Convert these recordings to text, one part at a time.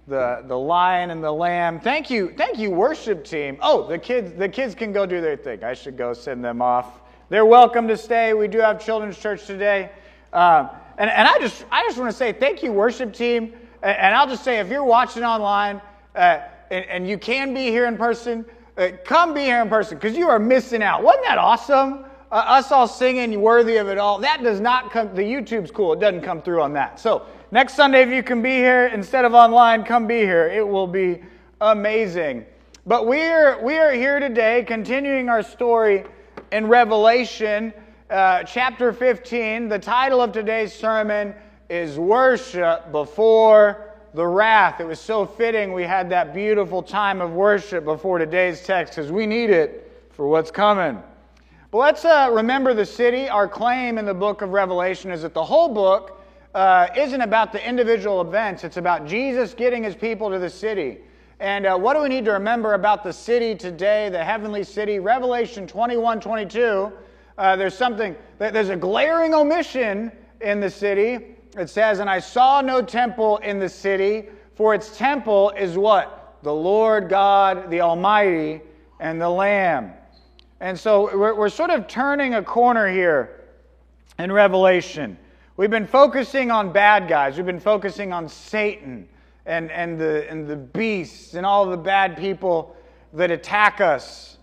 the lion and the lamb. Thank you, worship team. Oh, the kids can go do their thing. I should go send them off. They're welcome to stay. We do have children's church today, and I just want to say thank you, worship team. And I'll just say, if you're watching online and you can be here in person, come be here in person because you are missing out. Wasn't that awesome? Us all singing "Worthy of It All." That does not come. The YouTube's cool. It doesn't come through on that. So next Sunday, if you can be here instead of online, come be here. It will be amazing. But we are here today, continuing our story in Revelation, chapter 15. The title of today's sermon is "Worship Before the Wrath." It was so fitting we had that beautiful time of worship before today's text because we need it for what's coming. But let's remember the city. Our claim in the book of Revelation is that the whole book isn't about the individual events. It's about Jesus getting his people to the city. And what do we need to remember about the city today, the heavenly city? Revelation 21:22, there's a glaring omission in the city. It says, "And I saw no temple in the city, for its temple is" what? "The Lord God, the Almighty, and the Lamb." And so we're sort of turning a corner here in Revelation. We've been focusing on bad guys. We've been focusing on Satan and the beasts and all the bad people that attack us.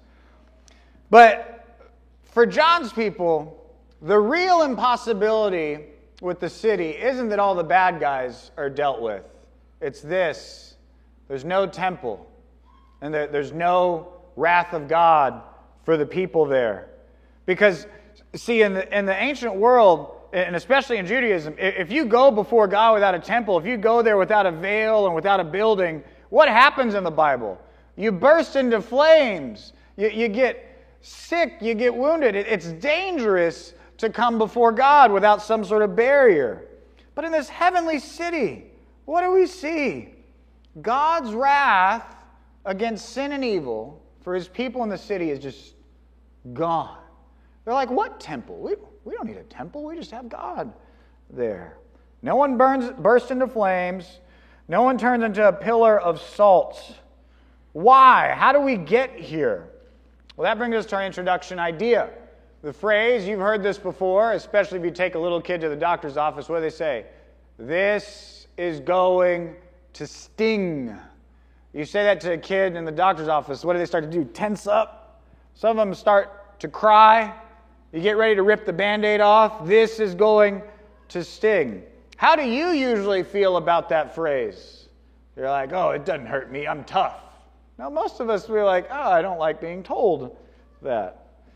But for John's people, the real impossibility with the city isn't that all the bad guys are dealt with. It's this: there's no temple, and there's no wrath of God for the people there. Because, see, in the ancient world, and especially in Judaism, if you go before God without a temple, if you go there without a veil and without a building, what happens in the Bible? You burst into flames. You get sick. You get wounded. It's dangerous to come before God without some sort of barrier. But in this heavenly city, what do we see? God's wrath against sin and evil for his people in the city is just gone. They're like, what temple? We don't need a temple. We just have God there. No one bursts into flames. No one turns into a pillar of salt. Why? How do we get here? Well, that brings us to our introduction idea. The phrase, you've heard this before, especially if you take a little kid to the doctor's office, what do they say? "This is going to sting." You say that to a kid in the doctor's office, what do they start to do? Tense up. Some of them start to cry. You get ready to rip the Band-Aid off. This is going to sting. How do you usually feel about that phrase? You're like, "Oh, it doesn't hurt me. I'm tough." Now, most of us, we're like, "Oh, I don't like being told that."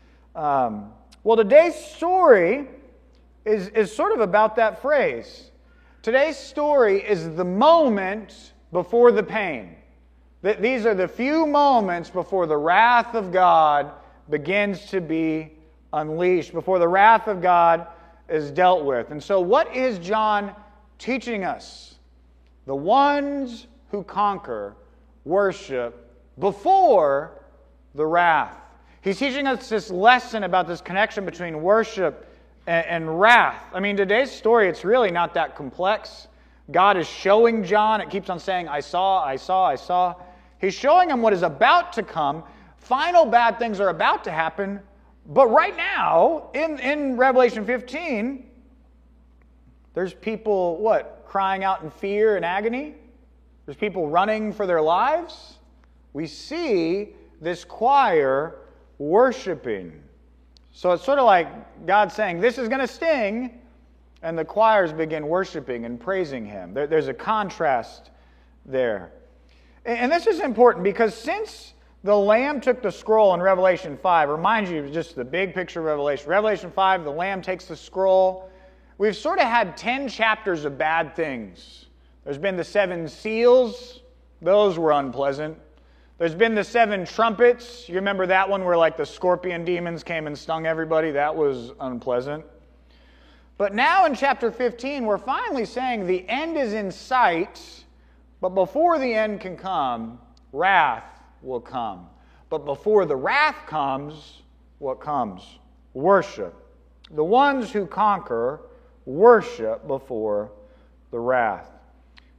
Well, today's story is sort of about that phrase. Today's story is the moment before the pain. These are the few moments before the wrath of God begins to be unleashed, before the wrath of God is dealt with. And so what is John teaching us? The ones who conquer worship before the wrath. He's teaching us this lesson about this connection between worship and wrath. I mean, today's story, it's really not that complex. God is showing John, it keeps on saying, I saw. He's showing him what is about to come. Final bad things are about to happen. But right now, in Revelation 15, there's people, crying out in fear and agony? There's people running for their lives? We see this choir worshiping. So it's sort of like God saying, this is going to sting, and the choirs begin worshiping and praising him. There's a contrast there. And this is important because since the Lamb took the scroll in Revelation 5, remind you just the big picture of Revelation. Revelation 5, the Lamb takes the scroll. We've sort of had 10 chapters of bad things. There's been the 7 seals. Those were unpleasant. There's been the 7 trumpets. You remember that one where the scorpion demons came and stung everybody? That was unpleasant. But now in chapter 15, we're finally saying the end is in sight, but before the end can come, wrath will come. But before the wrath comes, what comes? Worship. The ones who conquer worship before the wrath.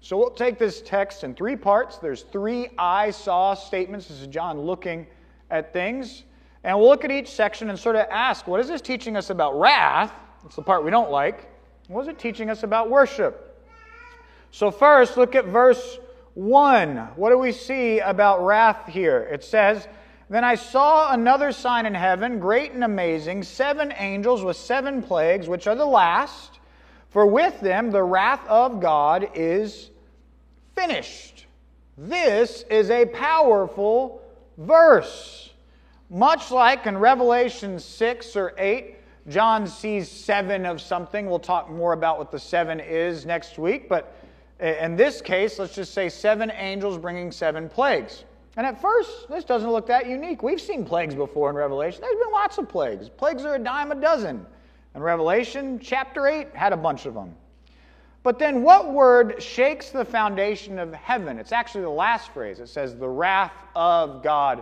So we'll take this text in three parts. There's three I saw statements. This is John looking at things. And we'll look at each section and sort of ask, what is this teaching us about wrath? That's the part we don't like. What is it teaching us about worship? So first, look at verse 1. What do we see about wrath here? It says, "Then I saw another sign in heaven, great and amazing, 7 angels with 7 plagues, which are the last. For with them the wrath of God is finished." This is a powerful verse. Much like in Revelation 6 or 8, John sees 7 of something. We'll talk more about what the 7 is next week. But in this case, let's just say 7 angels bringing 7 plagues. And at first, this doesn't look that unique. We've seen plagues before in Revelation. There's been lots of plagues. Plagues are a dime a dozen. And Revelation chapter 8 had a bunch of them. But then what word shakes the foundation of heaven? It's actually the last phrase. It says, "The wrath of God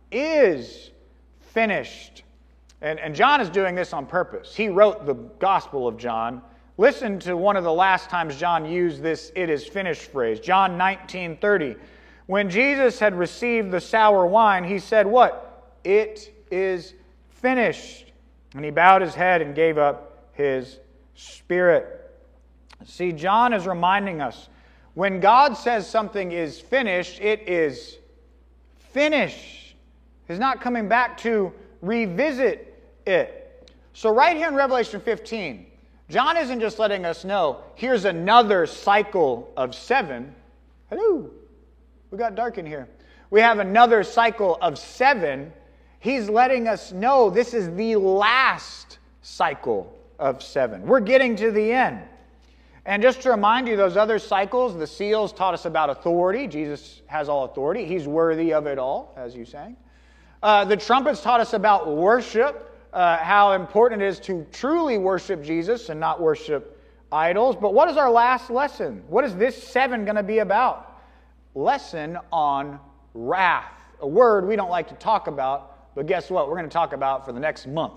is finished." And John is doing this on purpose. He wrote the Gospel of John. Listen to one of the last times John used this "it is finished" phrase. John 19:30. When Jesus had received the sour wine, he said what? "It is finished." And he bowed his head and gave up his spirit. See, John is reminding us, when God says something is finished, it is finished. He's not coming back to revisit it. So right here in Revelation 15, John isn't just letting us know, here's another cycle of 7. Hello. We got dark in here. We have another cycle of 7. He's letting us know this is the last cycle of 7. We're getting to the end. And just to remind you, those other cycles, the seals taught us about authority. Jesus has all authority. He's worthy of it all, as you sang. The trumpets taught us about worship, how important it is to truly worship Jesus and not worship idols. But what is our last lesson? What is this 7 going to be about? Lesson on wrath. A word we don't like to talk about, but guess what? We're going to talk about for the next month.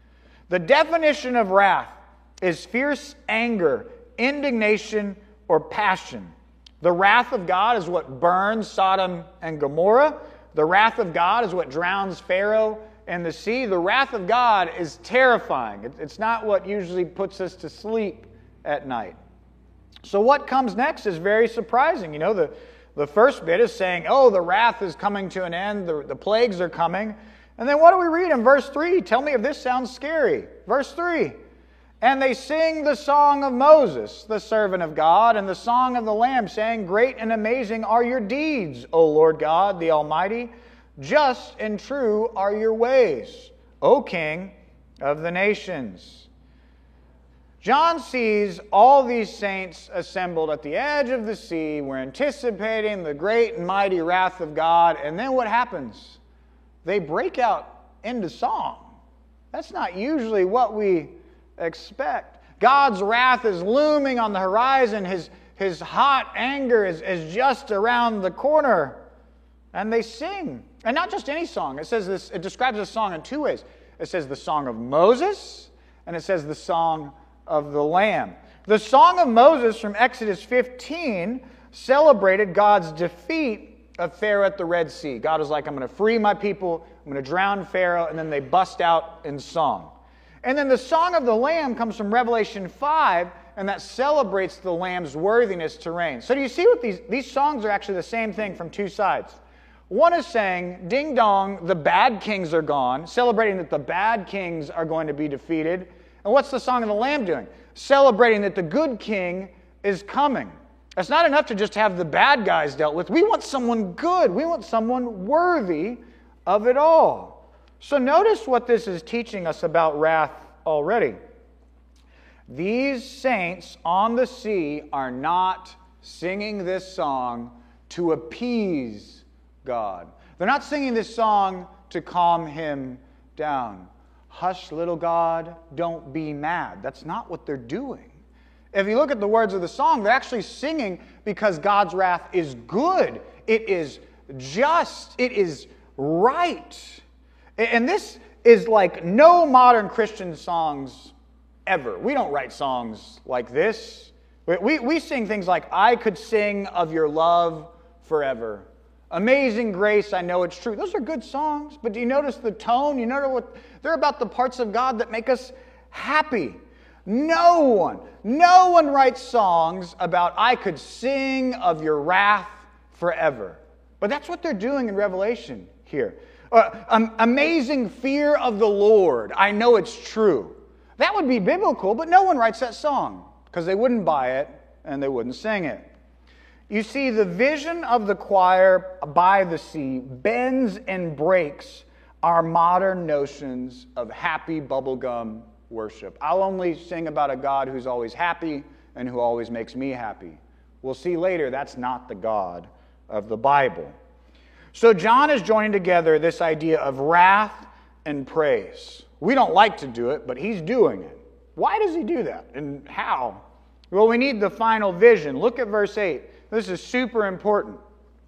The definition of wrath is fierce anger, indignation, or passion. The wrath of God is what burns Sodom and Gomorrah. The wrath of God is what drowns Pharaoh in the sea. The wrath of God is terrifying. It's not what usually puts us to sleep at night. So what comes next is very surprising. You know, the first bit is saying, oh, the wrath is coming to an end. The plagues are coming. And then what do we read in verse 3? Tell me if this sounds scary. Verse 3. "And they sing the song of Moses, the servant of God, and the song of the Lamb, saying, Great and amazing are your deeds, O Lord God, the Almighty. Just and true are your ways, O King of the nations." John sees all these saints assembled at the edge of the sea. We're anticipating the great and mighty wrath of God. And then what happens? They break out into song. That's not usually what we expect. God's wrath is looming on the horizon. His hot anger is just around the corner. And they sing. And not just any song. It says this. It describes this song in 2 ways. It says the song of Moses, and it says the song of the Lamb. The song of Moses from Exodus 15 celebrated God's defeat of Pharaoh at the Red Sea. God was like, I'm going to free my people. I'm going to drown Pharaoh. And then they bust out in song. And then the song of the Lamb comes from Revelation 5, and that celebrates the Lamb's worthiness to reign. So do you see what these songs are actually the same thing from 2 sides. One is saying, ding dong, the bad kings are gone, celebrating that the bad kings are going to be defeated. And what's the song of the Lamb doing? Celebrating that the good king is coming. It's not enough to just have the bad guys dealt with. We want someone good. We want someone worthy of it all. So notice what this is teaching us about wrath already. These saints on the sea are not singing this song to appease God. They're not singing this song to calm him down. Hush, little God, don't be mad. That's not what they're doing. If you look at the words of the song, they're actually singing because God's wrath is good. It is just. It is right. And this is like no modern Christian songs ever. We don't write songs like this. We sing things like, I could sing of your love forever. Amazing grace, I know it's true. Those are good songs, but do you notice the tone? You notice what they're about, the parts of God that make us happy. No one writes songs about, I could sing of your wrath forever. But that's what they're doing in Revelation here. Amazing fear of the Lord, I know it's true. That would be biblical, but no one writes that song because they wouldn't buy it and they wouldn't sing it. You see, the vision of the choir by the sea bends and breaks our modern notions of happy bubblegum worship. I'll only sing about a God who's always happy and who always makes me happy. We'll see later that's not the God of the Bible. So John is joining together this idea of wrath and praise. We don't like to do it, but he's doing it. Why does he do that? And how? Well, we need the final vision. Look at verse 8. This is super important.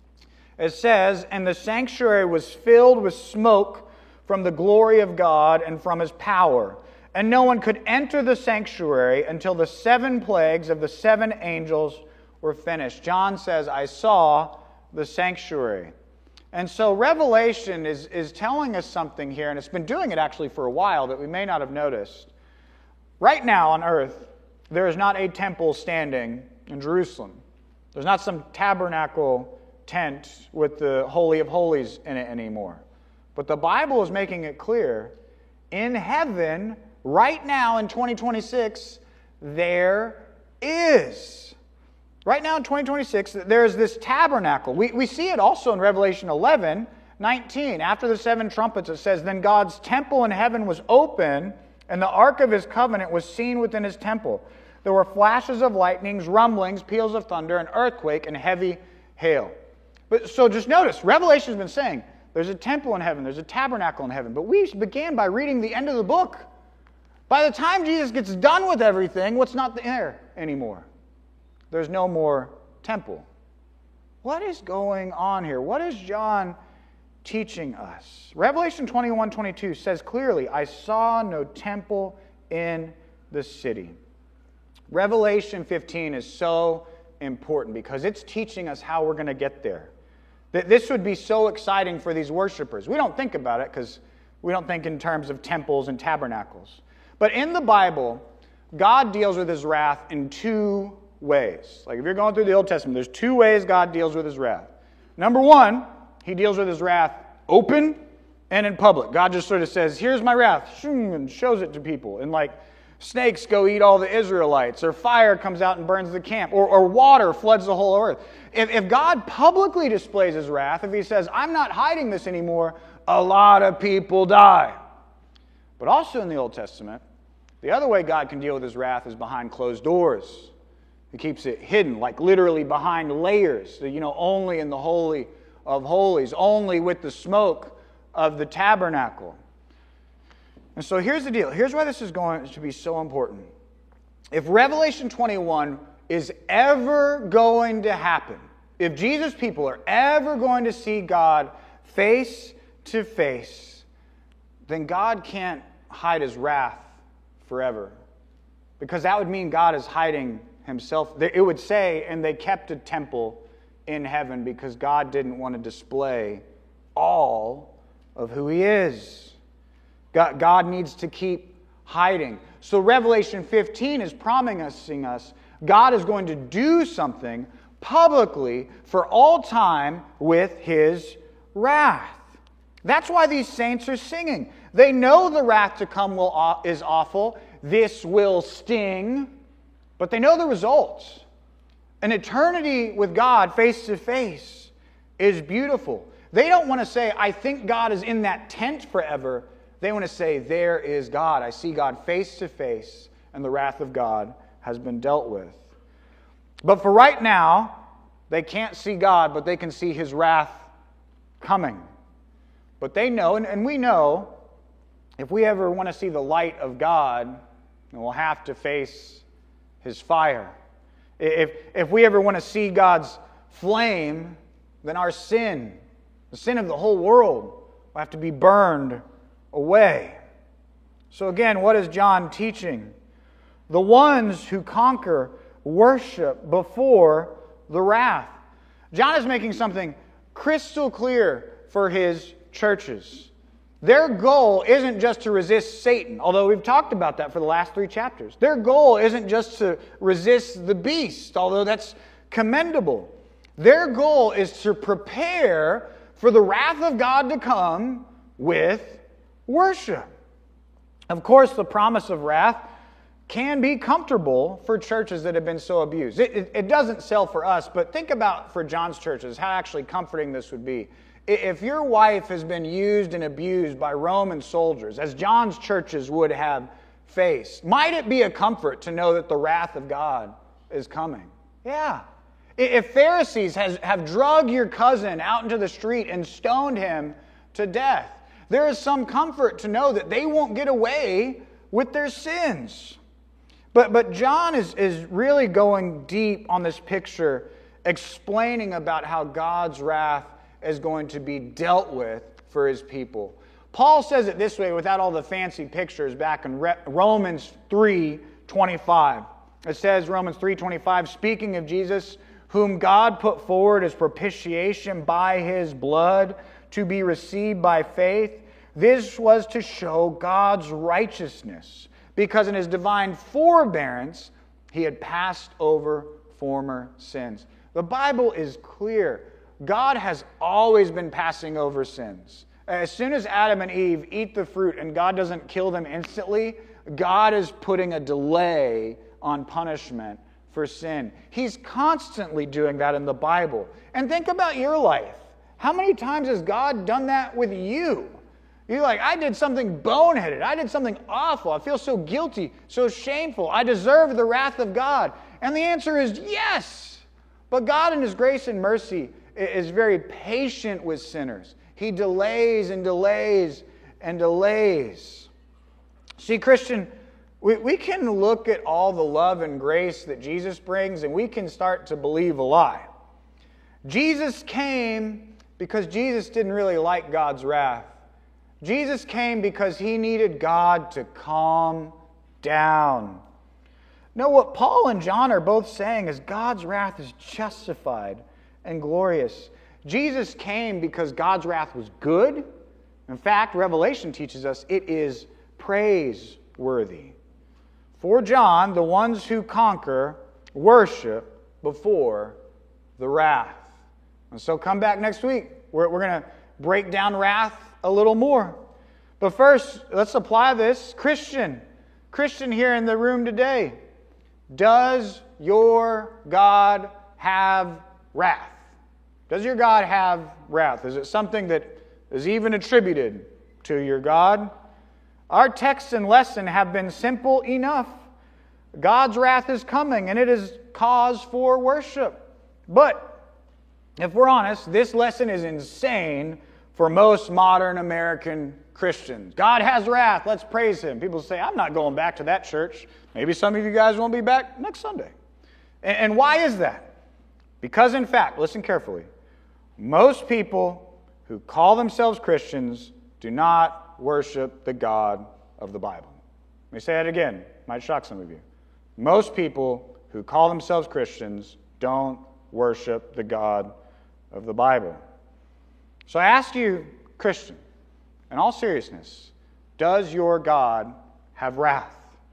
It says, and the sanctuary was filled with smoke from the glory of God and from his power. And no one could enter the sanctuary until the 7 plagues of the 7 angels were finished. John says, I saw the sanctuary. And so Revelation is telling us something here, and it's been doing it actually for a while that we may not have noticed. Right now on earth, there is not a temple standing in Jerusalem. There's not some tabernacle tent with the Holy of Holies in it anymore. But the Bible is making it clear, in heaven, right now in 2026, there is. Right now in 2026, there is this tabernacle. We see it also in Revelation 11:19. After the 7 trumpets, it says, then God's temple in heaven was open, and the ark of his covenant was seen within his temple. There were flashes of lightnings, rumblings, peals of thunder, an earthquake, and heavy hail. So just notice, Revelation's been saying, there's a temple in heaven, there's a tabernacle in heaven. But we began by reading the end of the book. By the time Jesus gets done with everything, what's not there anymore? There's no more temple. What is going on here? What is John teaching us? Revelation 21:22 says clearly, I saw no temple in the city. Revelation 15 is so important because it's teaching us how we're going to get there. This would be so exciting for these worshipers. We don't think about it because we don't think in terms of temples and tabernacles. But in the Bible, God deals with his wrath in 2 ways. Like if you're going through the Old Testament, there's 2 ways God deals with his wrath. Number 1, he deals with his wrath open and in public. God just sort of says, here's my wrath, and shows it to people. And like snakes go eat all the Israelites, or fire comes out and burns the camp, or water floods the whole earth. If God publicly displays his wrath, if he says, I'm not hiding this anymore, a lot of people die. But also in the Old Testament, the other way God can deal with his wrath is behind closed doors. He keeps it hidden, like literally behind layers, only in the Holy of Holies, only with the smoke of the tabernacle. And so here's the deal. Here's why this is going to be so important. If Revelation 21 is ever going to happen, if Jesus' people are ever going to see God face to face, then God can't hide his wrath forever. Because that would mean God is hiding himself. It would say, and they kept a temple in heaven because God didn't want to display all of who he is. God needs to keep hiding. So Revelation 15 is promising us God is going to do something publicly for all time with his wrath. That's why these saints are singing. They know the wrath to come is awful. This will sting. But they know the results. An eternity with God face to face is beautiful. They don't want to say, I think God is in that tent forever. They want to say, there is God. I see God face to face, and the wrath of God has been dealt with. But for right now, they can't see God, but they can see his wrath coming. But they know, and we know, if we ever want to see the light of God, then we'll have to face his fire. If we ever want to see God's flame, then our sin, the sin of the whole world, will have to be burned away. So again, what is John teaching? The ones who conquer worship before the wrath. John is making something crystal clear for his churches. Their goal isn't just to resist Satan, although we've talked about that for the last 3 chapters. Their goal isn't just to resist the beast, although that's commendable. Their goal is to prepare for the wrath of God to come with worship. Of course, the promise of wrath can be comfortable for churches that have been so abused. It doesn't sell for us, but think about for John's churches how actually comforting this would be. If your wife has been used and abused by Roman soldiers, as John's churches would have faced, might it be a comfort to know that the wrath of God is coming? Yeah. If Pharisees have dragged your cousin out into the street and stoned him to death, there is some comfort to know that they won't get away with their sins. But John is really going deep on this picture, explaining about how God's wrath is going to be dealt with for his people. Paul says it this way without all the fancy pictures back in Romans 3:25. It says, Romans 3:25, speaking of Jesus, whom God put forward as propitiation by his blood to be received by faith. This was to show God's righteousness, because in his divine forbearance he had passed over former sins. The Bible is clear. God has always been passing over sins. As soon as Adam and Eve eat the fruit and God doesn't kill them instantly, God is putting a delay on punishment for sin. He's constantly doing that in the Bible. And think about your life. How many times has God done that with you? You're like, I did something boneheaded. I did something awful. I feel so guilty, so shameful. I deserve the wrath of God. And the answer is yes. But God in his grace and mercy is very patient with sinners. He delays and delays and delays. See, Christian, we can look at all the love and grace that Jesus brings, and we can start to believe a lie. Jesus came because Jesus didn't really like God's wrath. Jesus came because he needed God to calm down. No, what Paul and John are both saying is God's wrath is justified and glorious. Jesus came because God's wrath was good. In fact, Revelation teaches us it is praiseworthy. For John, the ones who conquer worship before the wrath. And so come back next week. We're going to break down wrath a little more. But first, let's apply this. Christian here in the room today, does your God have wrath? Does your God have wrath? Is it something that is even attributed to your God? Our text and lesson have been simple enough. God's wrath is coming, and it is cause for worship. But if we're honest, this lesson is insane for most modern American Christians. God has wrath, let's praise him. People say, I'm not going back to that church. Maybe some of you guys won't be back next Sunday. And why is that? Because in fact, listen carefully, most people who call themselves Christians do not worship the God of the Bible. Let me say that again. Might shock some of you. Most people who call themselves Christians don't worship the God of the Bible. So I ask you, Christian, in all seriousness, does your God have wrath?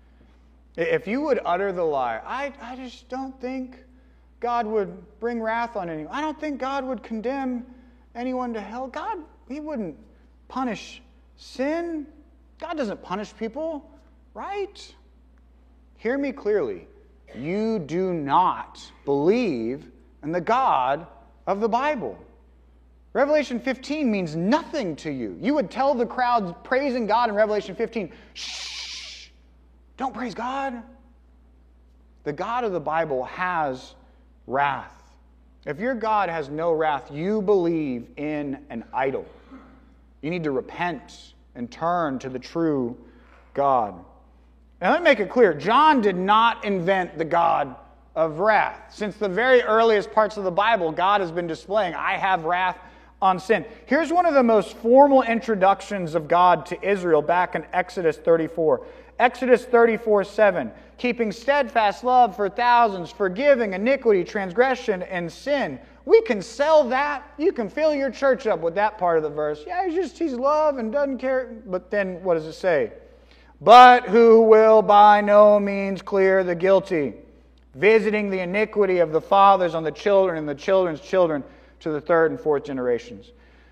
If you would utter the lie, I just don't think God would bring wrath on anyone. I don't think God would condemn anyone to hell. God, he wouldn't punish sin. God doesn't punish people, right? Hear me clearly. You do not believe in the God of the Bible. Revelation 15 means nothing to you. You would tell the crowds praising God in Revelation 15, shh, don't praise God. The God of the Bible has wrath. If your God has no wrath, you believe in an idol. You need to repent and turn to the true God. Now let me make it clear, John did not invent the God of wrath. Since the very earliest parts of the Bible, God has been displaying, I have wrath on sin. Here's one of the most formal introductions of God to Israel back in Exodus 34. Exodus 34:7, keeping steadfast love for thousands, forgiving iniquity, transgression, and sin. We can sell that. You can fill your church up with that part of the verse. Yeah, he's love and doesn't care. But then what does it say? But who will by no means clear the guilty, visiting the iniquity of the fathers on the children and the children's children to the third and fourth generations.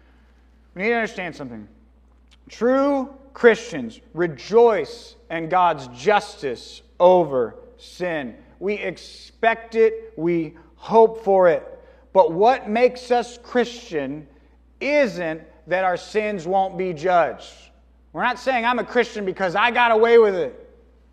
We need to understand something. True Christians rejoice in God's justice over sin. We expect it. We hope for it. But what makes us Christian isn't that our sins won't be judged. We're not saying I'm a Christian because I got away with it.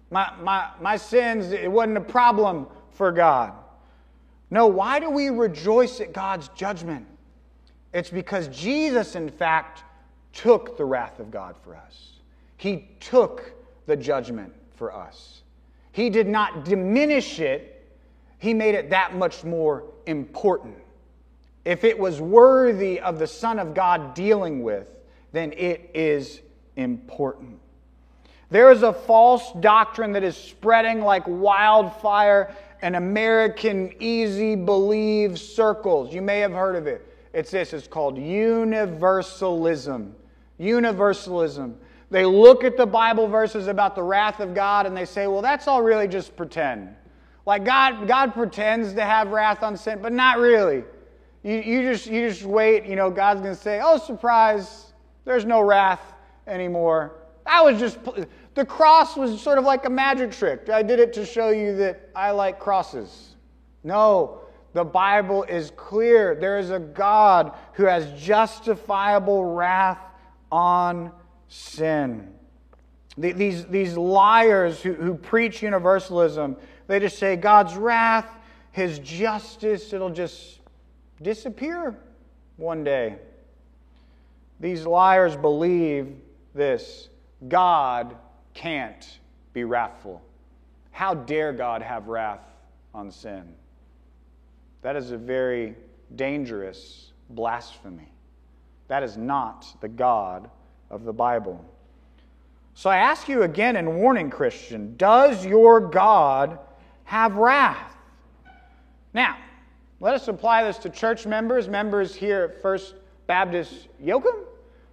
My sins, it wasn't a problem for God. No, why do we rejoice at God's judgment? It's because Jesus, in fact, took the wrath of God for us. He took the judgment for us. He did not diminish it. He made it that much more important. If it was worthy of the Son of God dealing with, then it is important. There is a false doctrine that is spreading like wildfire in American easy-believe circles. You may have heard of it. It's this. It's called universalism. Universalism. They look at the Bible verses about the wrath of God and they say, well, that's all really just pretend. Like God pretends to have wrath on sin, but not really. You just wait. You know, God's going to say, oh, surprise, there's no wrath anymore. That was just... The cross was sort of like a magic trick. I did it to show you that I like crosses. No, the Bible is clear. There is a God who has justifiable wrath on sin. These liars who preach universalism, they just say God's wrath, His justice, it'll just disappear one day. These liars believe this. God can't be wrathful. How dare God have wrath on sin? That is a very dangerous blasphemy. That is not the God of the Bible. So I ask you again in warning, Christian, does your God have wrath? Now, let us apply this to church members here at First Baptist Yoakum.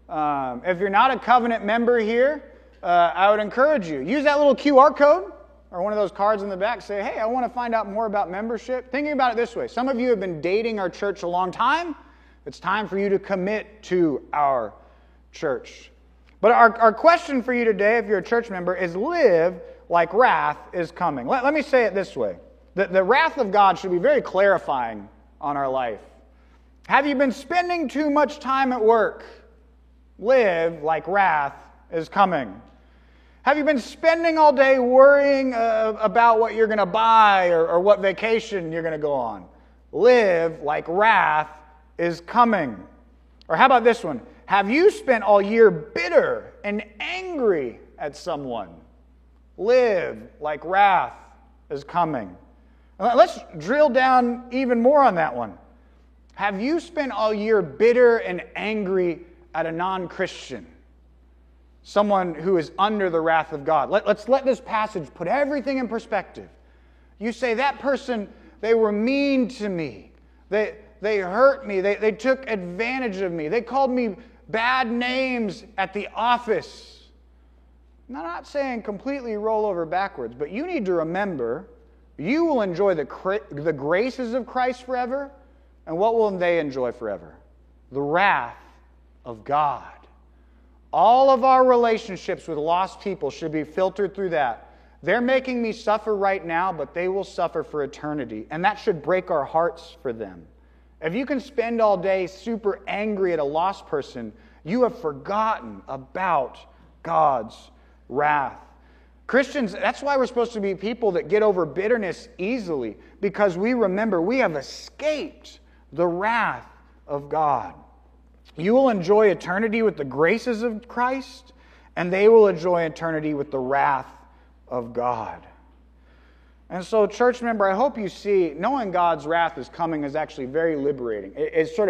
If you're not a covenant member here, I would encourage you. Use that little QR code or one of those cards in the back. Say, hey, I want to find out more about membership. Thinking about it this way. Some of you have been dating our church a long time. It's time for you to commit to our church. But our question for you today, if you're a church member, is live like wrath is coming. Let me say it this way. The wrath of God should be very clarifying on our life. Have you been spending too much time at work? Live like wrath is coming. Have you been spending all day worrying about what you're going to buy or what vacation you're going to go on? Live like wrath is coming. Or how about this one? Have you spent all year bitter and angry at someone? Live like wrath is coming. Let's drill down even more on that one. Have you spent all year bitter and angry at a non-Christian? Someone who is under the wrath of God. Let's let this passage put everything in perspective. You say, that person, they were mean to me. They hurt me. They took advantage of me. They called me bad names at the office. I'm not saying completely roll over backwards, but you need to remember, you will enjoy the graces of Christ forever, and what will they enjoy forever? The wrath of God. All of our relationships with lost people should be filtered through that. They're making me suffer right now, but they will suffer for eternity. And that should break our hearts for them. If you can spend all day super angry at a lost person, you have forgotten about God's wrath. Christians, that's why we're supposed to be people that get over bitterness easily, because we remember we have escaped the wrath of God. You will enjoy eternity with the graces of Christ, and they will enjoy eternity with the wrath of God. And so, church member, I hope you see, knowing God's wrath is coming is actually very liberating. It sort of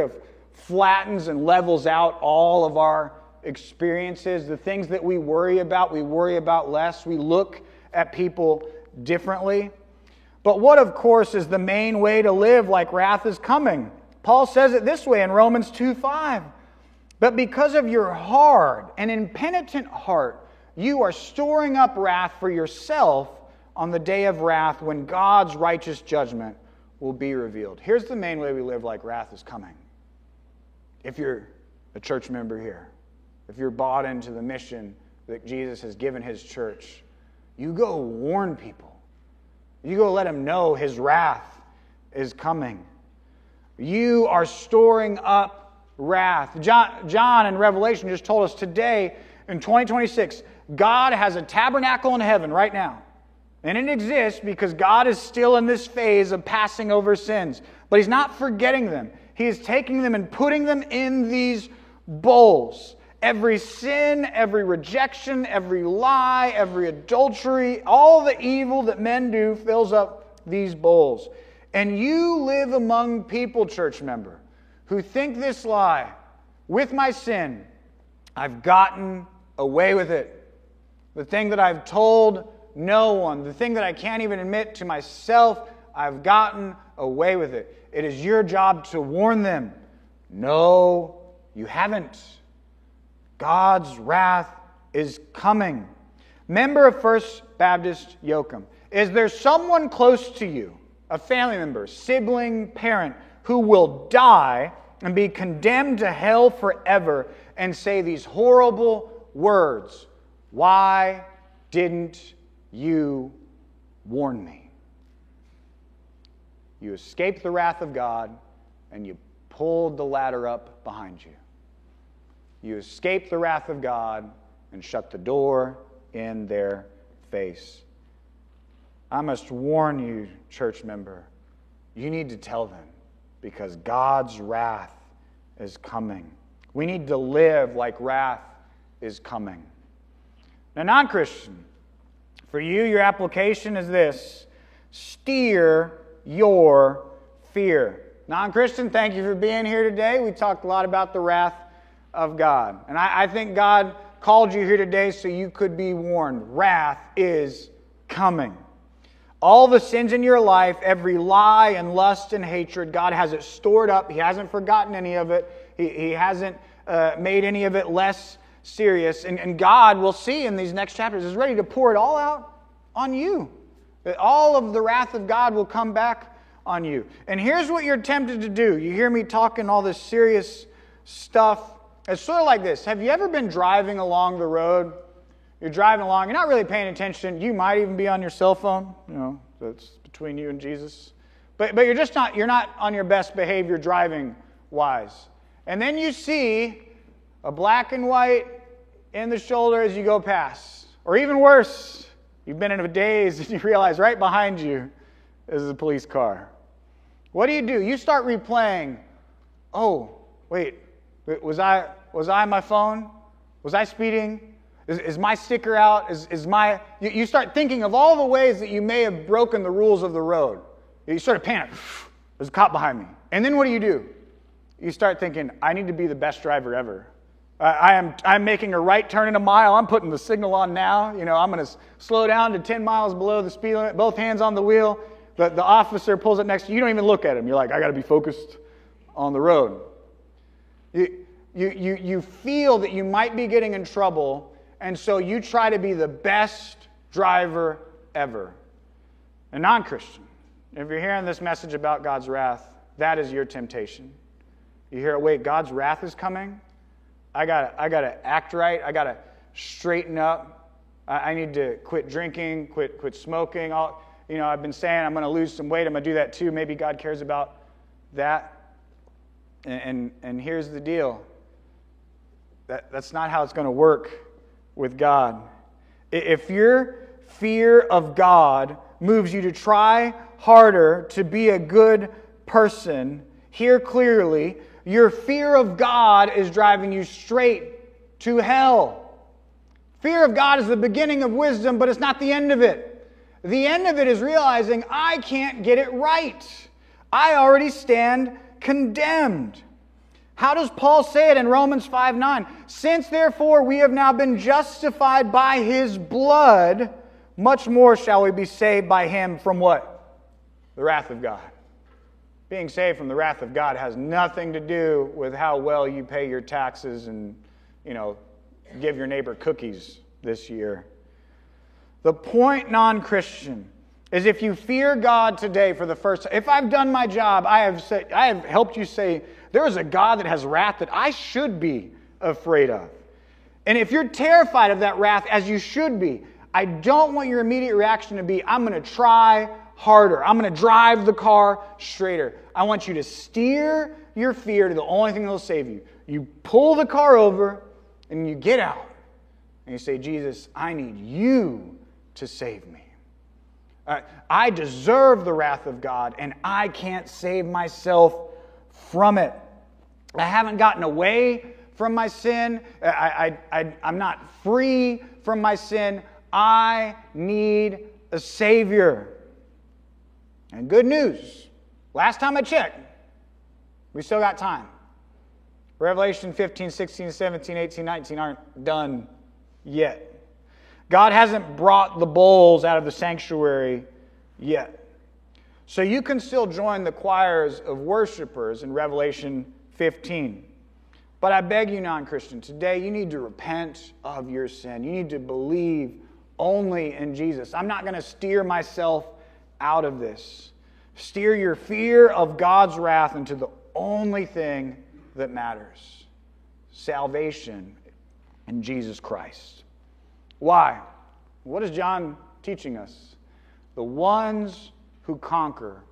flattens and levels out all of our experiences. The things that we worry about less. We look at people differently. But what, of course, is the main way to live like wrath is coming? Paul says it this way in Romans 2:5. But because of your hard and impenitent heart, you are storing up wrath for yourself on the day of wrath when God's righteous judgment will be revealed. Here's the main way we live like wrath is coming. If you're a church member here, if you're bought into the mission that Jesus has given His church, you go warn people. You go let them know His wrath is coming. You are storing up wrath. John in Revelation just told us today, in 2026, God has a tabernacle in heaven right now. And it exists because God is still in this phase of passing over sins. But He's not forgetting them. He is taking them and putting them in these bowls. Every sin, every rejection, every lie, every adultery, all the evil that men do fills up these bowls. And you live among people, church member, who think this lie: with my sin, I've gotten away with it. The thing that I've told no one, the thing that I can't even admit to myself, I've gotten away with it. It is your job to warn them. No, you haven't. God's wrath is coming. Member of First Baptist Yoakum, is there someone close to you, a family member, sibling, parent, who will die and be condemned to hell forever and say these horrible words? Why didn't you warn me? You escaped the wrath of God and you pulled the ladder up behind you. You escaped the wrath of God and shut the door in their face. I must warn you, church member, you need to tell them, because God's wrath is coming. We need to live like wrath is coming. Now, non-Christian, for you, your application is this: steer your fear. Non-Christian, thank you for being here today. We talked a lot about the wrath of God. And I think God called you here today so you could be warned. Wrath is coming. All the sins in your life, every lie and lust and hatred, God has it stored up. He hasn't forgotten any of it. He hasn't made any of it less serious. And God, we'll see in these next chapters, is ready to pour it all out on you. That all of the wrath of God will come back on you. And here's what you're tempted to do. You hear me talking all this serious stuff. It's sort of like this. Have you ever been driving along the road? You're driving along, you're not really paying attention. You might even be on your cell phone. You know, that's between you and Jesus. But you're not on your best behavior driving wise. And then you see a black and white in the shoulder as you go past. Or even worse, you've been in a daze and you realize right behind you is a police car. What do? You start replaying. Oh, wait, was I on my phone? Was I speeding? Is my sticker out? You start thinking of all the ways that you may have broken the rules of the road. You sort of panic. There's a cop behind me. And then what do? You start thinking, I need to be the best driver ever. I'm making a right turn in a mile. I'm putting the signal on now. You know, I'm going to slow down to 10 miles below the speed limit, both hands on the wheel. The officer pulls up next to you. You don't even look at him. You're like, I got to be focused on the road. You feel that you might be getting in trouble, and so you try to be the best driver ever. A non-Christian, if you're hearing this message about God's wrath, that is your temptation. You hear, wait, God's wrath is coming? I gotta act right. I gotta straighten up. I need to quit drinking, quit smoking. I've been saying I'm going to lose some weight. I'm going to do that too. Maybe God cares about that. And here's the deal. That's not how it's going to work with God. If your fear of God moves you to try harder to be a good person, hear clearly, your fear of God is driving you straight to hell. Fear of God is the beginning of wisdom, but it's not the end of it. The end of it is realizing I can't get it right. I already stand condemned. How does Paul say it in Romans 5:9? Since therefore we have now been justified by his blood, much more shall we be saved by him from what? The wrath of God. Being saved from the wrath of God has nothing to do with how well you pay your taxes and, give your neighbor cookies this year. The point, non-Christian, is if you fear God today for the first time, if I've done my job, I have helped you say, there is a God that has wrath that I should be afraid of. And if you're terrified of that wrath, as you should be, I don't want your immediate reaction to be, I'm going to try harder. I'm going to drive the car straighter. I want you to steer your fear to the only thing that will save you. You pull the car over and you get out. And you say, Jesus, I need you to save me. I deserve the wrath of God, and I can't save myself from it. I haven't gotten away from my sin. I'm not free from my sin. I need a Savior. And good news, last time I checked, we still got time. Revelation 15, 16, 17, 18, 19 aren't done yet. God hasn't brought the bowls out of the sanctuary yet. So you can still join the choirs of worshipers in Revelation 15. But I beg you, non-Christian, today you need to repent of your sin. You need to believe only in Jesus. I'm not going to steer myself out of this. Steer your fear of God's wrath into the only thing that matters. Salvation in Jesus Christ. Why? What is John teaching us? The ones who conquer